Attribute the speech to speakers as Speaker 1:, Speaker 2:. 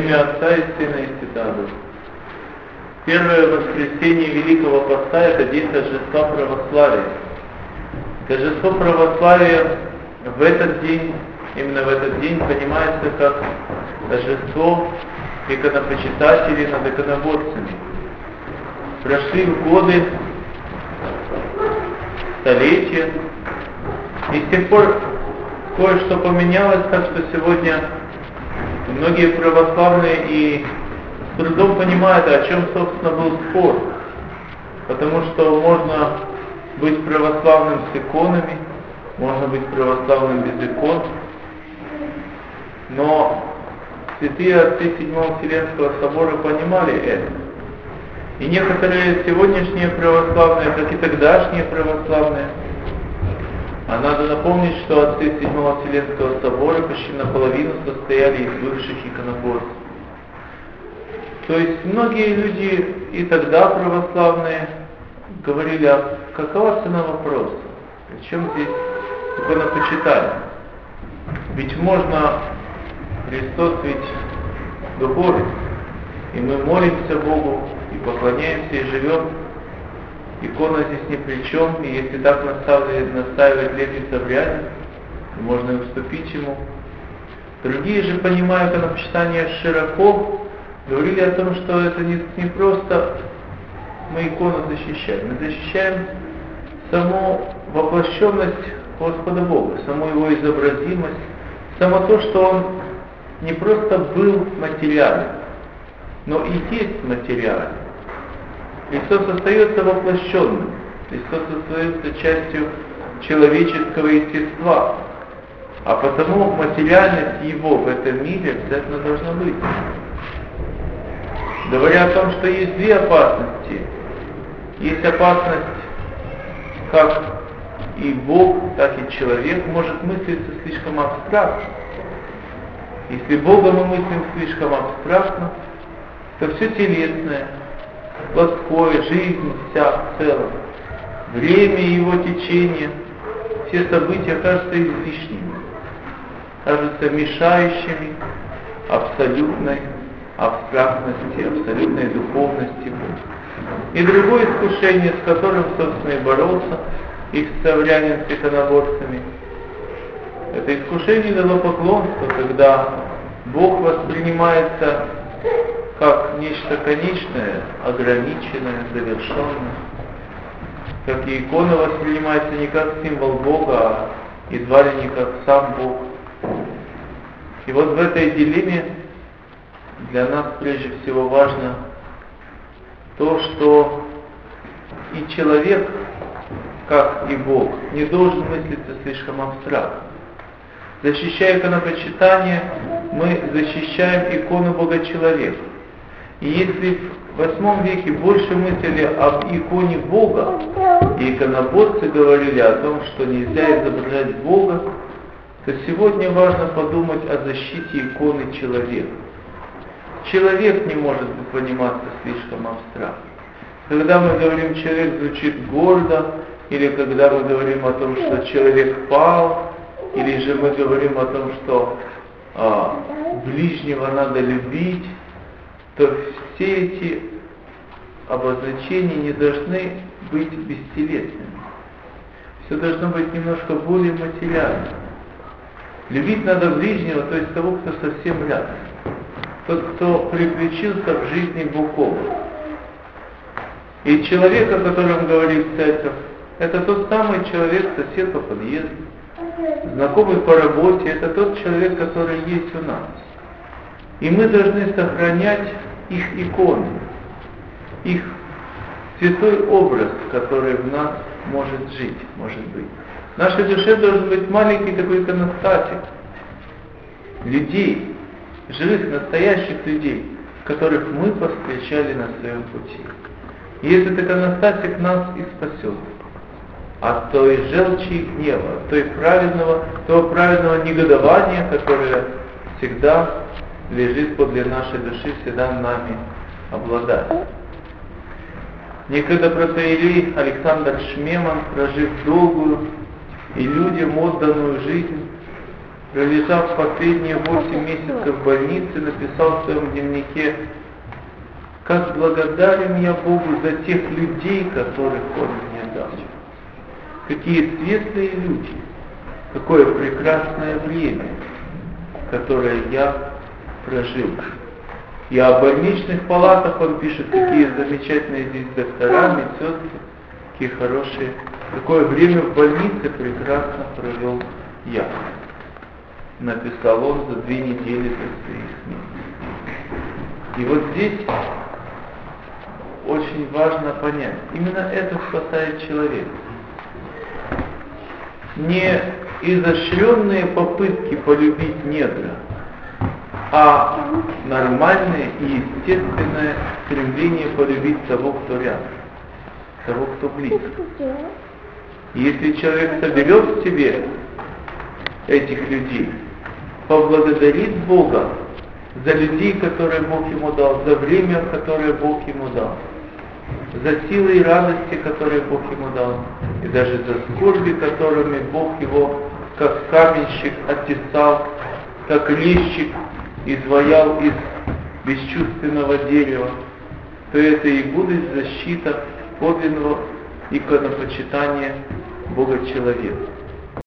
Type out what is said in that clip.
Speaker 1: имя Отца и Сына и Святаго Духа. Первое воскресенье Великого Поста – это день торжества православия. Торжество православия в этот день, именно в этот день, понимается как торжество иконопочитателей над иконоборцами. Прошли годы, столетия, и с тех пор кое-что поменялось, так что сегодня многие православные и с трудом понимают, о чем, собственно, был спор. Потому что можно быть православным с иконами, можно быть православным без икон, но святые отцы Седьмого Вселенского собора понимали это. И некоторые сегодняшние православные, как и тогдашние православные, а надо напомнить, что отцы Седьмого Вселенского собора почти наполовину состояли из бывших иконоборцев. То есть многие люди и тогда православные говорили, а какова цена вопроса? Причем здесь иконопочитание? Ведь можно, Христос ведь духовен, и мы молимся Богу, и поклоняемся, и живем. Икона здесь ни при чем, и если так настаивает Левий Саврянин, то можно и уступить ему. Другие же, понимая иконопочитание широко, говорили о том, что это не просто мы икону защищаем, мы защищаем саму воплощенность Господа Бога, саму Его изобразимость, само то, что Он не просто был материален, но и есть материален. Христос остается воплощенным, Христос остается частью человеческого естества, а потому материальность Его в этом мире обязательно должна быть. Говоря о том, что есть две опасности. Есть опасность, как и Бог, так и человек может мыслиться слишком абстрактно. Если Бога мы мыслим слишком абстрактно, то все телесное, плоское, жизнь вся в целом, время и его течение, все события кажутся излишними, кажутся мешающими абсолютной абстрактности, абсолютной духовности Бога. И другое искушение, с которым, собственно, и боролся их Саврянин с иконоборцами, это искушение идолопоклонства, когда Бог воспринимается как нечто конечное, ограниченное, завершенное, как и икона воспринимается не как символ Бога, а едва ли не как сам Бог. И вот в этой дилемме для нас прежде всего важно то, что и человек, как и Бог, не должен мыслиться слишком абстрактно. Защищая иконопочитание, мы защищаем икону Бога-человека. И если в VIII веке больше мыслили об иконе Бога, и иконоборцы говорили о том, что нельзя изображать Бога, то сегодня важно подумать о защите иконы человека. Человек не может пониматься слишком абстрактно. Когда мы говорим «человек» звучит гордо, или когда мы говорим о том, что человек пал, или же мы говорим о том, что ближнего надо любить, то все эти обозначения не должны быть бестелесными. Все должно быть немножко более материальным. Любить надо ближнего, то есть того, кто совсем рядом. Тот, кто приключился в жизни буквально. И человек, о котором говорит церковь, это тот самый человек, сосед по подъезду, знакомый по работе, это тот человек, который есть у нас. И мы должны сохранять их иконы, их святой образ, который в нас может жить, может быть. В нашей душе должен быть маленький такой иконостасик людей, живых, настоящих людей, которых мы повстречали на своем пути. И этот иконостасик нас и спасет от той желчи и гнева, от того праведного негодования, которое всегда лежит подле нашей души, всегда нами обладает. Некогда протоиерей Александр Шмеман, прожив долгую и людям отданную жизнь, пролежав последние 8 месяцев в больнице, написал в своем дневнике: как благодарен я Богу за тех людей, которых Он мне дал. Какие светлые люди, какое прекрасное время, которое я прожил. И о больничных палатах он пишет, какие замечательные здесь доктора, медсестры, какие хорошие. Какое время в больнице прекрасно провел я. Написал он за 2 недели до своей смерти. И вот здесь очень важно понять, именно это спасает человека. Не изощренные попытки полюбить недра, а нормальное и естественное стремление полюбить того, кто рядом, того, кто близко. Если человек соберет в себе этих людей, поблагодарит Бога за людей, которые Бог ему дал, за время, которое Бог ему дал, за силы и радости, которые Бог ему дал, и даже за скорби, которыми Бог его, как каменщик, оттесал, как резчик изваял из бесчувственного дерева, то это и будет защита подлинного иконопочитания Бога человека.